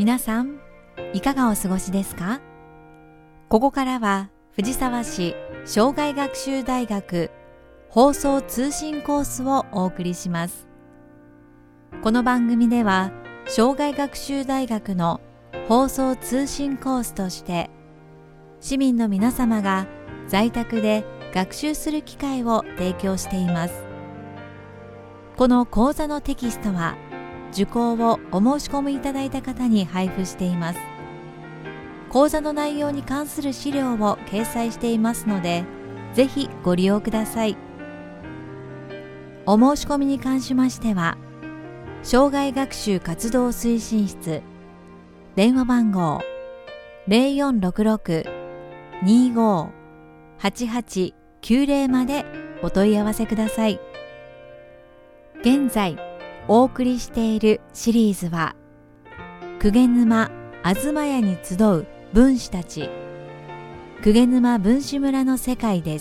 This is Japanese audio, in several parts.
皆さん、いかがお過ごしですか？ここからは藤沢市障害学習大学放送通信コースをお送りします。この番組では障害学習大学の放送通信コースとして市民の皆様が在宅で学習する機会を提供しています。この講座のテキストは受講をお申し込みいただいた方に配布しています。講座の内容に関する資料を掲載していますので、ぜひご利用ください。お申し込みに関しましては、障害学習活動推進室電話番号 0466-25-8890 までお問い合わせください。現在お送りしているシリーズは、鵠沼あずまやに集う分子たち、鵠沼分子村の世界です。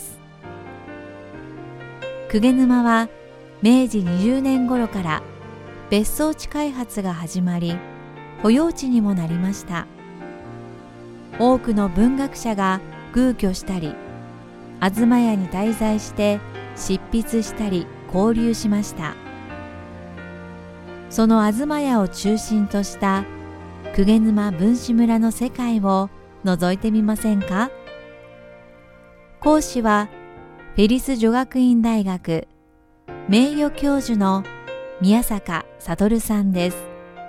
鵠沼は明治20年頃から別荘地開発が始まり、保養地にもなりました。多くの文学者が寓居したり、あずまやに滞在して執筆したり交流しました。そのあずまやを中心とした鵠沼分子村の世界を覗いてみませんか？講師はフェリス女学院大学名誉教授の宮坂悟さんです。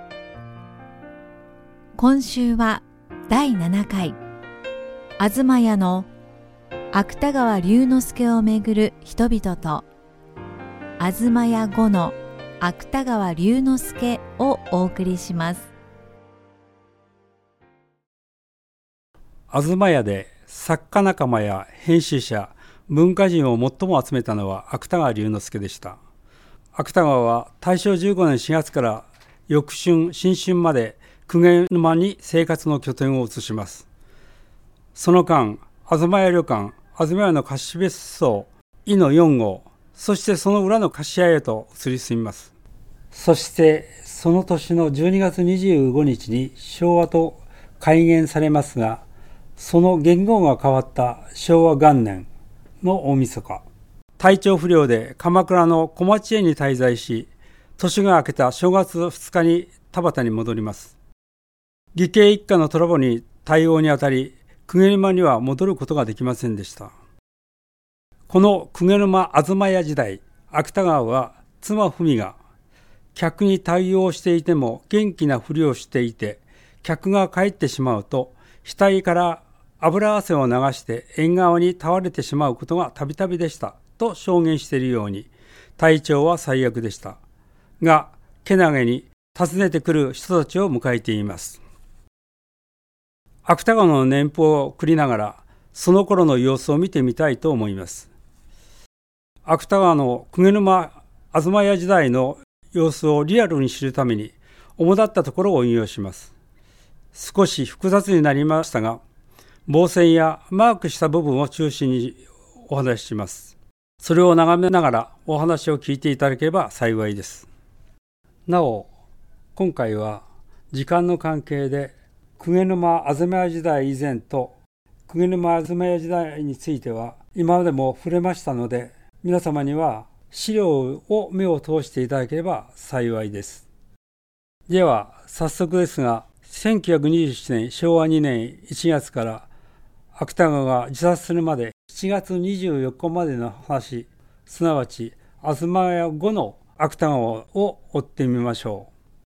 今週は第7回あずまやの芥川龍之介をめぐる人々とあずまや後の芥川龍之介をお送りします。 あずまやで作家仲間や編集者、文化人を最も集めたのは芥川龍之介でした。芥川は大正15年4月から翌春、新春まで鵠沼に生活の拠点を移します。その間、あずまや旅館、あずまやの貸し別荘、伊の4号、そしてその裏の貸し屋へと移り住みます。そしてその年の12月25日に昭和と改元されますが、その元号が変わった昭和元年の大晦日、体調不良で鎌倉の小町園に滞在し、年が明けた正月2日に田端に戻ります。義兄一家のトラブルに対応にあたり、鵠沼には戻ることができませんでした。この鵠沼あずまや時代、芥川は妻文が客に対応していても元気なふりをしていて、客が帰ってしまうと額から油汗を流して縁側に倒れてしまうことがたびたびでしたと証言しているように、体調は最悪でしたが、けなげに訪ねてくる人たちを迎えています。芥川の年譜を繰りながら、その頃の様子を見てみたいと思います。芥川の鵠沼あずまや時代の様子をリアルに知るために、主だったところを引用します。少し複雑になりましたが、傍線やマークした部分を中心にお話しします。それを眺めながらお話を聞いていただければ幸いです。なお、今回は時間の関係で鵠沼あずまや時代以前と鵠沼あずまや時代については今までも触れましたので、皆様には資料を目を通していただければ幸いです。では早速ですが、1927年昭和2年1月から芥川が自殺するまで7月24日までの話、すなわちあずまや後の芥川を追ってみましょ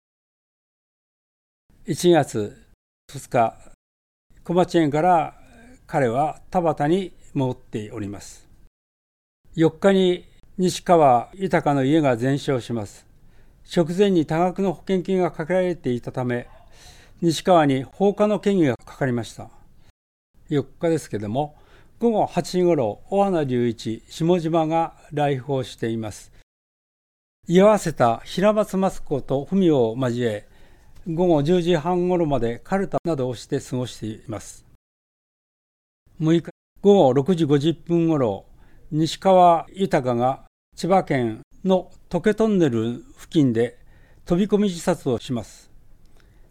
う。1月2日、小町園から彼は田端に戻っております。4日に西川豊の家が全焼します。食前に多額の保険金がかけられていたため、西川に放火の嫌疑がかかりました。4日ですけども、午後8時ごろ、小花隆一、下島が来訪しています。居合わせた平松松子と文を交え、午後10時半ごろまでカルタなどをして過ごしています。6日午後6時50分ごろ、西川豊が千葉県の溶けトンネル付近で飛び込み自殺をします。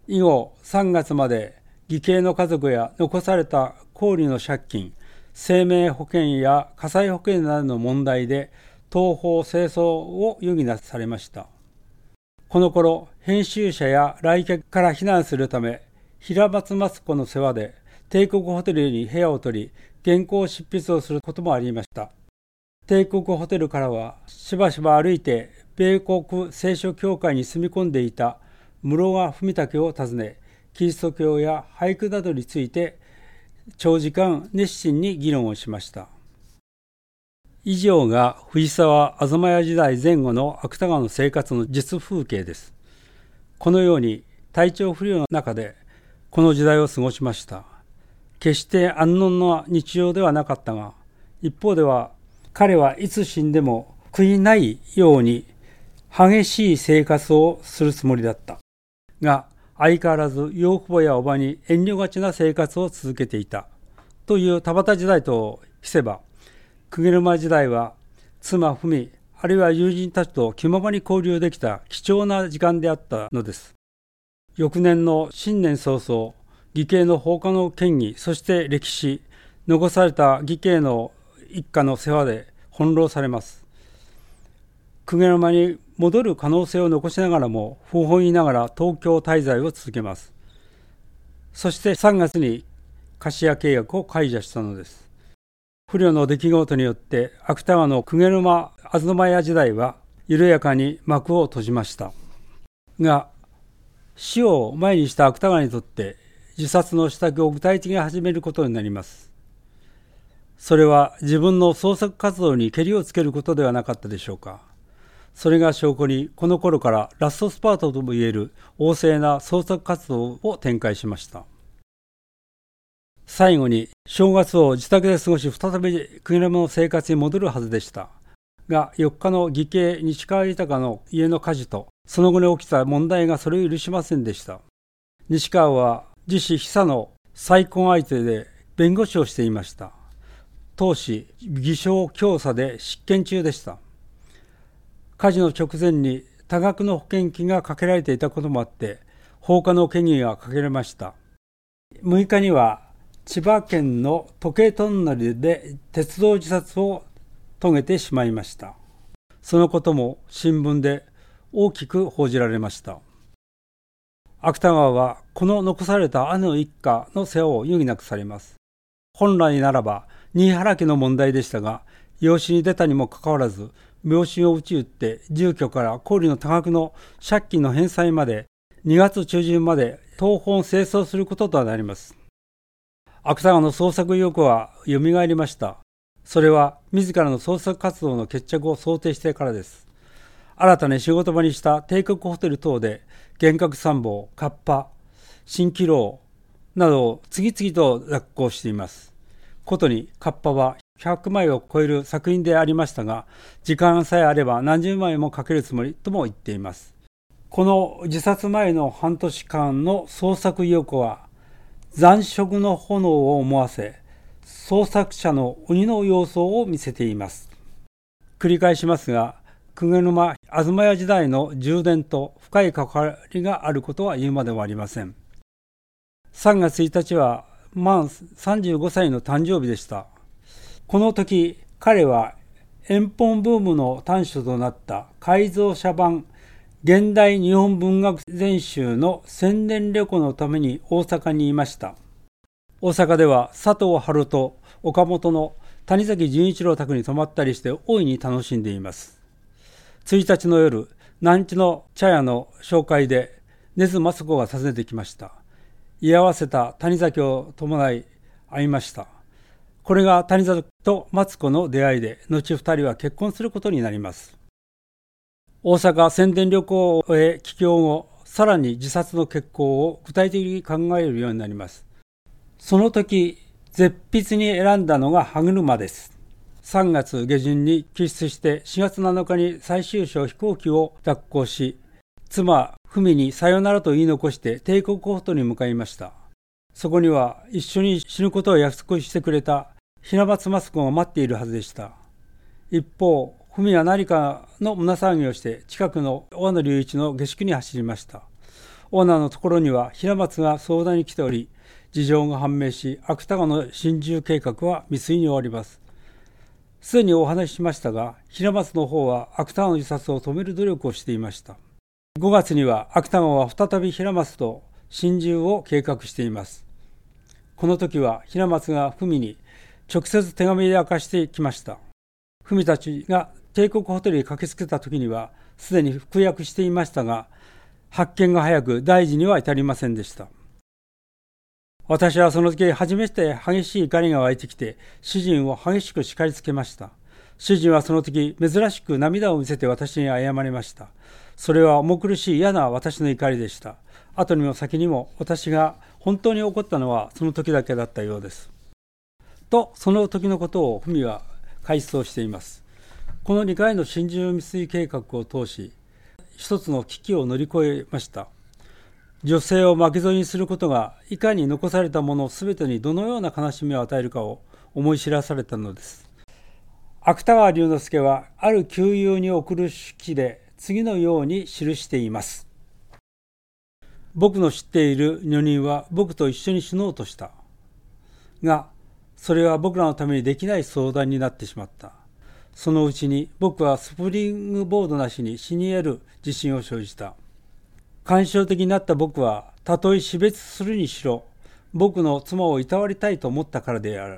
以後3月まで義兄の家族や残された高利の借金、生命保険や火災保険などの問題で東方清掃を余儀なされました。この頃、編集者や来客から避難するため、平松松子の世話で帝国ホテルに部屋を取り、原稿執筆をすることもありました。帝国ホテルからはしばしば歩いて米国聖書協会に住み込んでいた室賀文武を訪ね、キリスト教や俳句などについて長時間熱心に議論をしました。以上が藤沢東屋時代前後の芥川の生活の実風景です。このように体調不良の中でこの時代を過ごしました。決して安穏な日常ではなかったが、一方では彼はいつ死んでも悔いないように激しい生活をするつもりだった。が、相変わらず養父母や叔母に遠慮がちな生活を続けていた。という田畑時代と比せば、鵠沼時代は妻文、あるいは友人たちと気ままに交流できた貴重な時間であったのです。翌年の新年早々、義兄の放火の権威、そして歴史、残された義兄の一家の世話で翻弄されます。鵠沼に戻る可能性を残しながらも不本意ながら東京滞在を続けます。そして3月に貸家契約を解除したのです。不慮の出来事によって芥川の鵠沼東屋時代は緩やかに幕を閉じました。が、死を前にした芥川にとって自殺の支度を具体的に始めることになります。それは自分の創作活動にけりをつけることではなかったでしょうか。それが証拠にこの頃からラストスパートともいえる旺盛な創作活動を展開しました。最後に正月を自宅で過ごし再び鵠沼の生活に戻るはずでした。が、4日の義兄西川豊の家の火事とその後に起きた問題がそれを許しませんでした。西川は自子久の再婚相手で弁護士をしていました。当時偽証教唆で執権中でした。火事の直前に多額の保険金がかけられていたこともあって放火の嫌疑がかけられました。6日には千葉県の時計トンネルで鉄道自殺を遂げてしまいました。そのことも新聞で大きく報じられました。芥川はこの残された姉の一家の世話を余儀なくされます。本来ならば新原家の問題でしたが、養子に出たにもかかわらず病身を打ち打って住居から高利の多額の借金の返済まで2月中旬まで東奔清掃することとなります。芥川の創作意欲はよみがえりました。それは自らの創作活動の決着を想定してからです。新たに仕事場にした帝国ホテル等で幻覚参謀、カッパ、蜃気楼などを次々と雑行しています。ことにカッパは100枚を超える作品でありましたが、時間さえあれば何十枚も書けるつもりとも言っています。この自殺前の半年間の創作意欲は残色の炎を思わせ、創作者の鬼の様相を見せています。繰り返しますが、鵠沼東屋時代の充電と深い関わりがあることは言うまでもありません。3月1日は満35歳の誕生日でした。この時、彼は遠本ブームの端緒となった改造写版現代日本文学全集の宣伝旅行のために大阪にいました。大阪では佐藤春と岡本の谷崎潤一郎宅に泊まったりして大いに楽しんでいます。1日の夜、南地の茶屋の紹介で根津松子が訪ねてきました。居合わせた谷崎を伴い会いました。これが谷崎と松子の出会いで、後2人は結婚することになります。大阪宣伝旅行へ帰郷後、さらに自殺の決行を具体的に考えるようになります。その時、絶筆に選んだのが歯車です。3月下旬に帰出して4月7日に最終章飛行機を脱行し、妻文にさよならと言い残して帝国ホテルに向かいました。そこには一緒に死ぬことを約束してくれた平松松子が待っているはずでした。一方、文は何かの胸騒ぎをして近くの大野隆一の下宿に走りました。 オーナーのところには平松が相談に来ており、事情が判明し、芥川の心中計画は未遂に終わります。すでにお話ししましたが、平松の方は芥川の自殺を止める努力をしていました。5月には芥川は再び平松と心中を計画しています。この時は平松が文に直接手紙で明かしてきました。文たちが帝国ホテルに駆けつけた時にはすでに服薬していましたが、発見が早く大事には至りませんでした。私はその時初めて激しい怒りが湧いてきて、主人を激しく叱りつけました。主人はその時珍しく涙を見せて私に謝りました。それは重苦しい嫌な私の怒りでした。後にも先にも私が本当に怒ったのはその時だけだったようです。と、その時のことを文は回想しています。この2回の心中未遂計画を通し、一つの危機を乗り越えました。女性を巻き添えにすることがいかに残されたものすべてにどのような悲しみを与えるかを思い知らされたのです。芥川龍之介はある旧友に送る手記で次のように記しています。僕の知っている女人は僕と一緒に死のうとしたが、それは僕らのためにできない相談になってしまった。そのうちに僕はスプリングボードなしに死に得る自信を生じた。感傷的になった僕は、たとえ死別するにしろ、僕の妻をいたわりたいと思ったからである。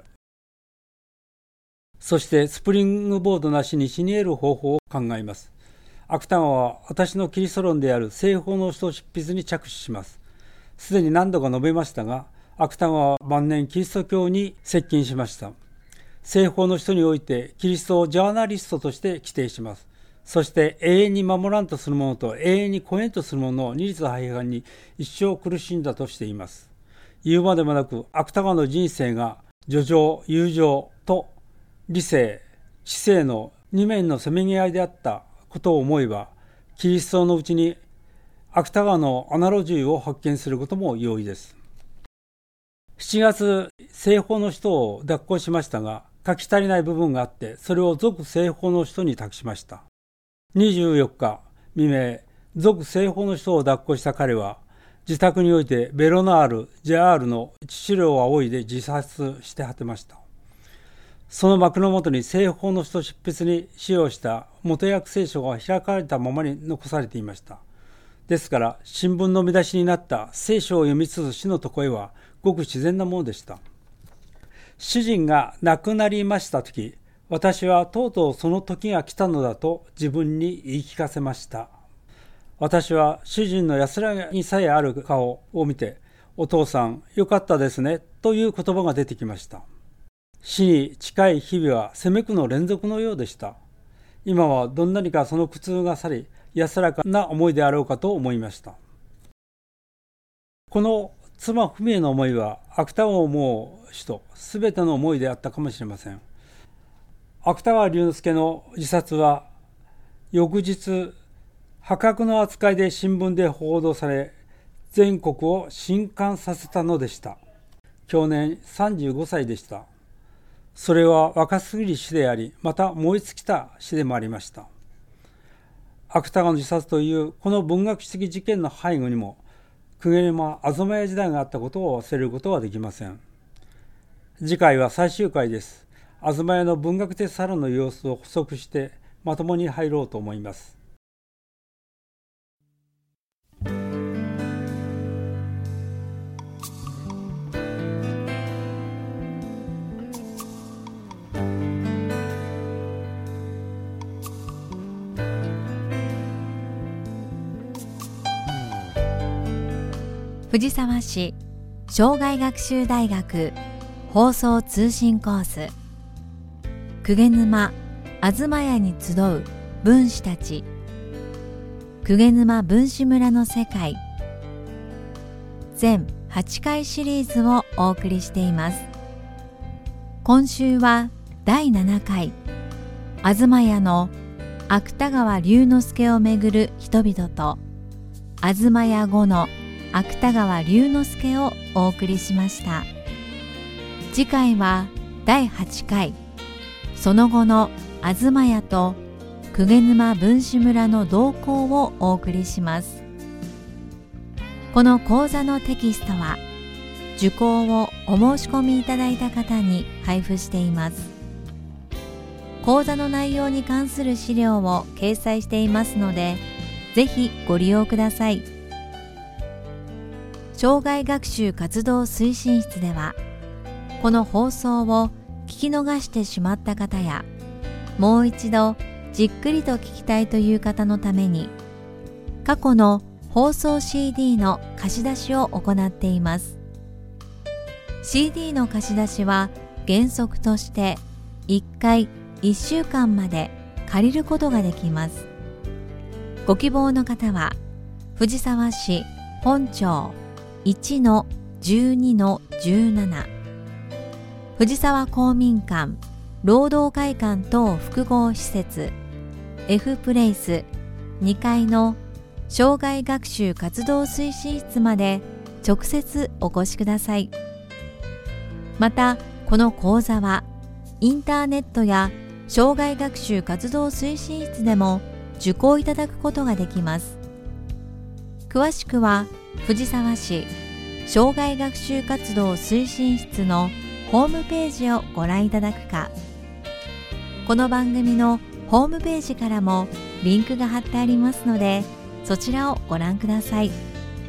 そしてスプリングボードなしに死に得る方法を考えます。芥川は私のキリスト論である西方の書執筆に着手します。すでに何度か述べましたが、芥川は晩年キリスト教に接近しました。西方の人においてキリストをジャーナリストとして規定します。そして永遠に守らんとする者と永遠に超えんとする者の二律背反に一生苦しんだとしています。言うまでもなく芥川の人生が叙情、友情と理性、知性の二面のせめぎ合いであったことを思えば、キリストのうちに芥川のアナロジーを発見することも容易です。7月、西方の人を脱行しましたが、書き足りない部分があって、それを俗西方の人に託しました。24日未明、俗西方の人を脱行した彼は、自宅においてベロナール・ジャールの致死量を仰いで自殺して果てました。その幕の下に西方の人執筆に使用した元訳聖書が開かれたままに残されていました。ですから、新聞の見出しになった聖書を読みつつ死のとこへは、ごく自然なものでした。主人が亡くなりましたとき、私はとうとうその時が来たのだと自分に言い聞かせました。私は主人の安らぎさえある顔を見て、お父さんよかったですねという言葉が出てきました。死に近い日々は責め苦の連続のようでした。今はどんなにかその苦痛が去り、安らかな思いであろうかと思いました。この妻文への思いは芥川を思う人すべての思いであったかもしれません。芥川龍之介の自殺は翌日破格の扱いで新聞で報道され、全国を震撼させたのでした。去年35歳でした。それは若すぎる死であり、また燃え尽きた死でもありました。芥川の自殺というこの文学史的事件の背後にも、鵠沼東屋時代があったことを忘れることはできません。次回は最終回です。東屋の文学的サロンの様子を補足してまともに入ろうと思います。 藤沢市生涯学習大学放送通信コース、鵠沼東屋に集う分子たち、鵠沼分子村の世界、全8回シリーズをお送りしています。今週は第7回、東屋の芥川龍之介をめぐる人々と、東屋後の芥川龍之介をお送りしました。次回は第8回、その後の東屋と鵠沼分子村の動向をお送りします。 この講座のテキストは受講をお申し込みいただいた方に配布しています。講座の内容に関する資料を掲載していますので、ぜひご利用ください。生涯学習活動推進室では、この放送を聞き逃してしまった方や、もう一度じっくりと聞きたいという方のために、過去の放送 CD の貸し出しを行っています。CD の貸し出しは原則として1回1週間まで借りることができます。ご希望の方は藤沢市本町 1-12-17 藤沢公民館労働会館等複合施設 F プレイス2階の生涯学習活動推進室まで直接お越しください。また、この講座はインターネットや生涯学習活動推進室でも受講いただくことができます。詳しくは藤沢市生涯学習活動推進室のホームページをご覧いただくか、この番組のホームページからもリンクが貼ってありますので、そちらをご覧ください。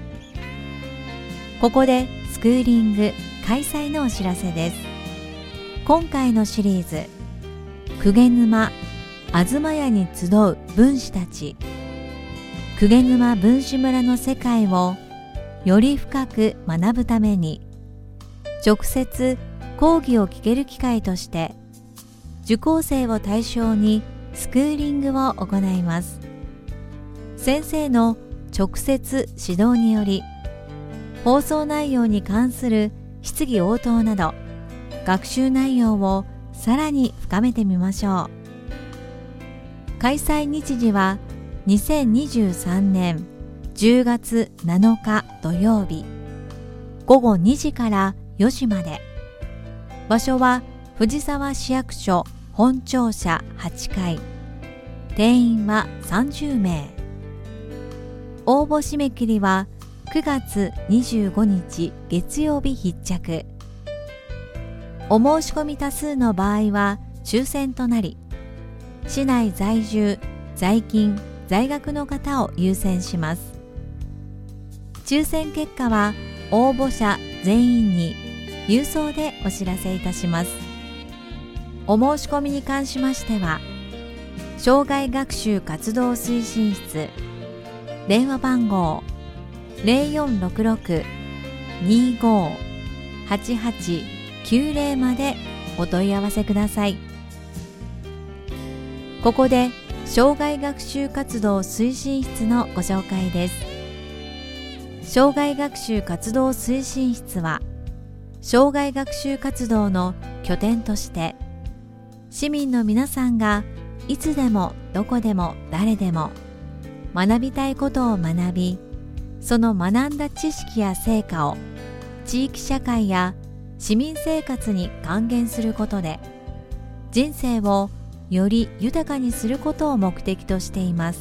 ここでスクーリング開催のお知らせです。今回のシリーズ、鵠沼あずまやに集う分子たち、鵠沼分子村の世界をより深く学ぶために、直接講義を聞ける機会として、受講生を対象にスクーリングを行います。先生の直接指導により、放送内容に関する質疑応答など、学習内容をさらに深めてみましょう。開催日時は2023年10月7日土曜日、午後2時から4時まで。場所は藤沢市役所本庁舎8階。定員は30名。応募締め切りは9月25日月曜日必着。お申し込み多数の場合は抽選となり、市内在住、在勤、在学の方を優先します。抽選結果は応募者全員に郵送でお知らせいたします。お申し込みに関しましては、生涯学習活動推進室電話番号 0466-25-8890 までお問い合わせください。ここで生涯学習活動推進室のご紹介です。生涯学習活動推進室は、生涯学習活動の拠点として、市民の皆さんがいつでもどこでも誰でも学びたいことを学び、その学んだ知識や成果を地域社会や市民生活に還元することで、人生をより豊かにすることを目的としています。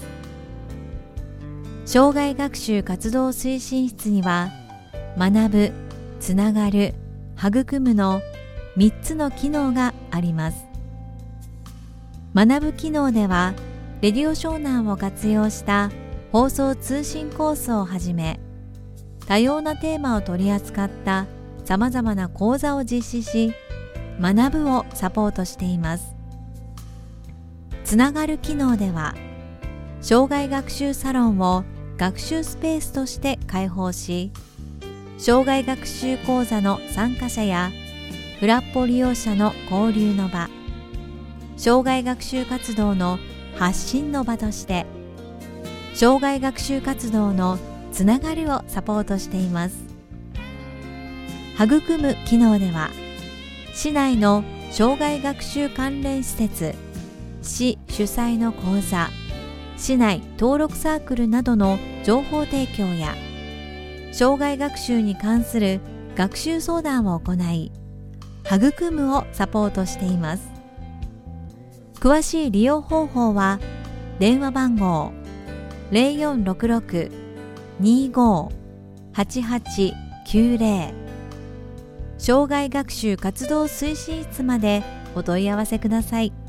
生涯学習活動推進室には、学ぶ、つながる、育むの3つの機能があります。学ぶ機能では、レディオ湘南を活用した放送通信コースをはじめ、多様なテーマを取り扱ったさまざまな講座を実施し、学ぶをサポートしています。つながる機能では、生涯学習サロンを学習スペースとして開放し、生涯学習講座の参加者やフラッポ利用者の交流の場、生涯学習活動の発信の場として、生涯学習活動のつながりをサポートしています。育む機能では、市内の生涯学習関連施設、市主催の講座、市内登録サークルなどの情報提供や、生涯学習に関する学習相談を行い、育むをサポートしています。詳しい利用方法は、電話番号 0466-25-8890 8890障害学習活動推進室までお問い合わせください。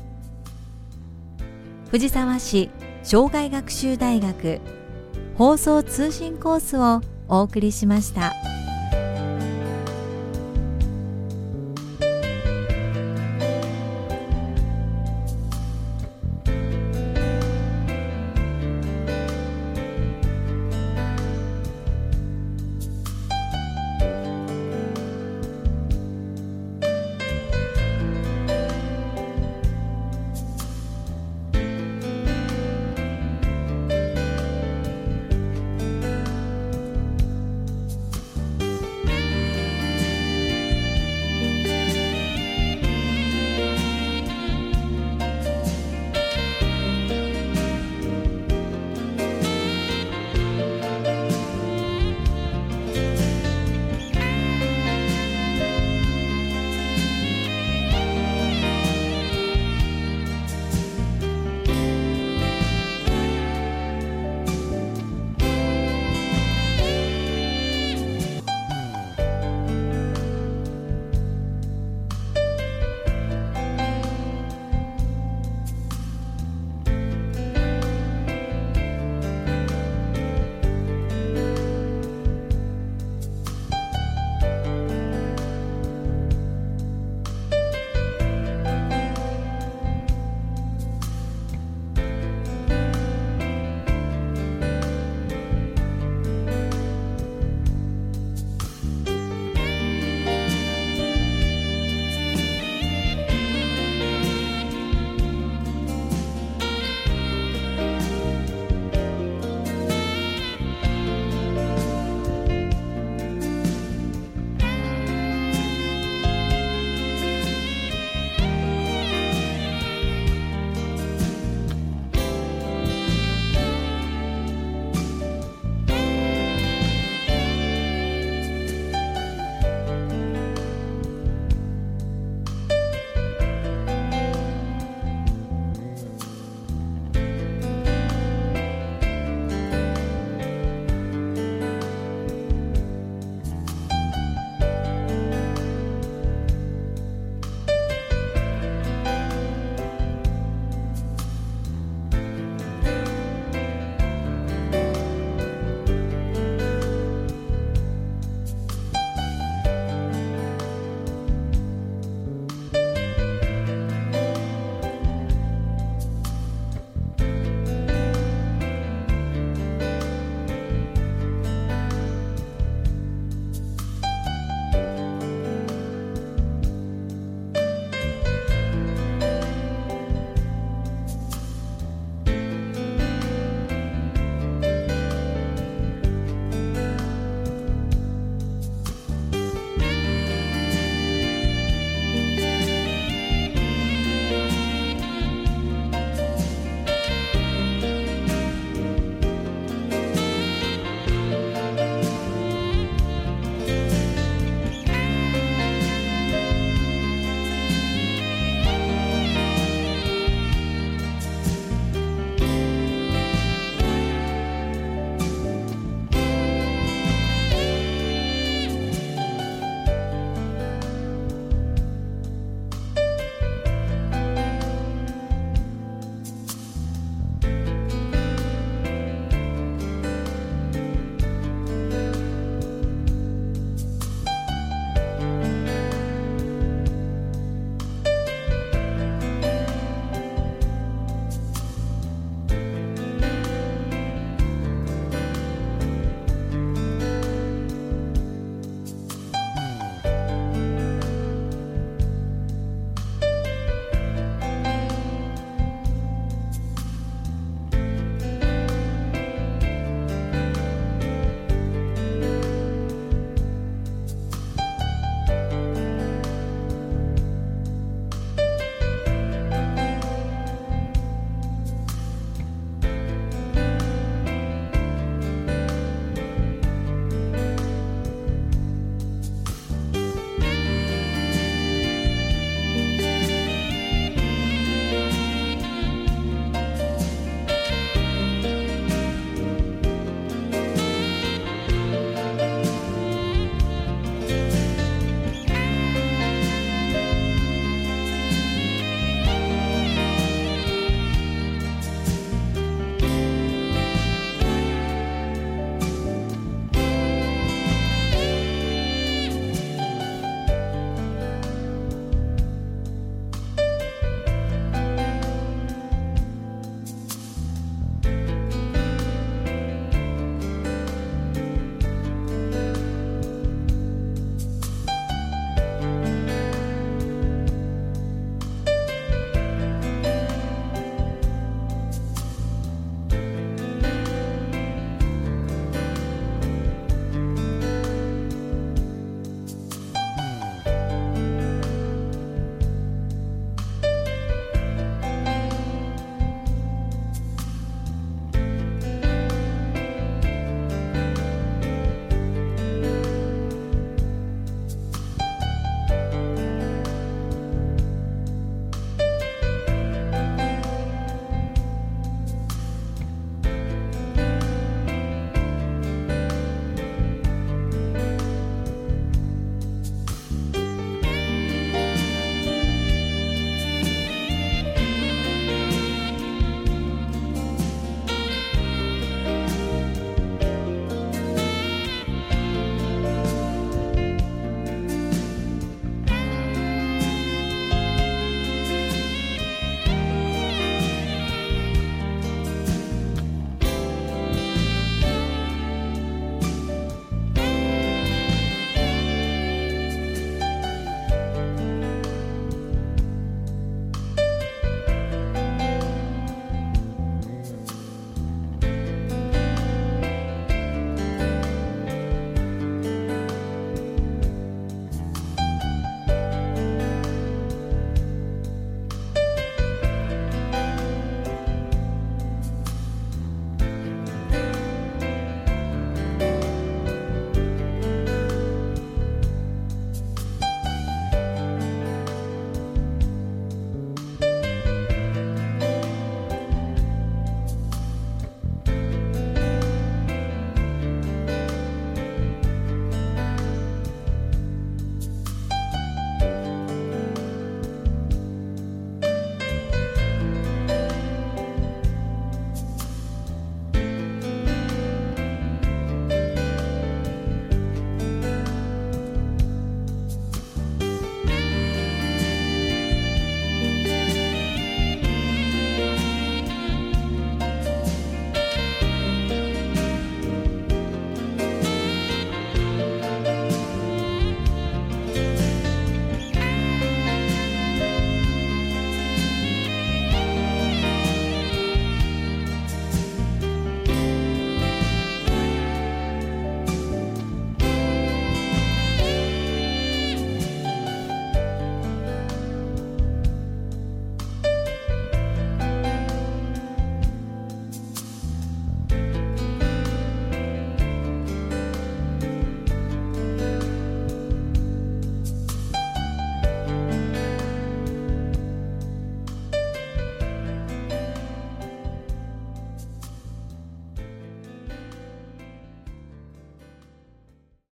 藤沢市障害学習大学放送通信コースをお送りしました。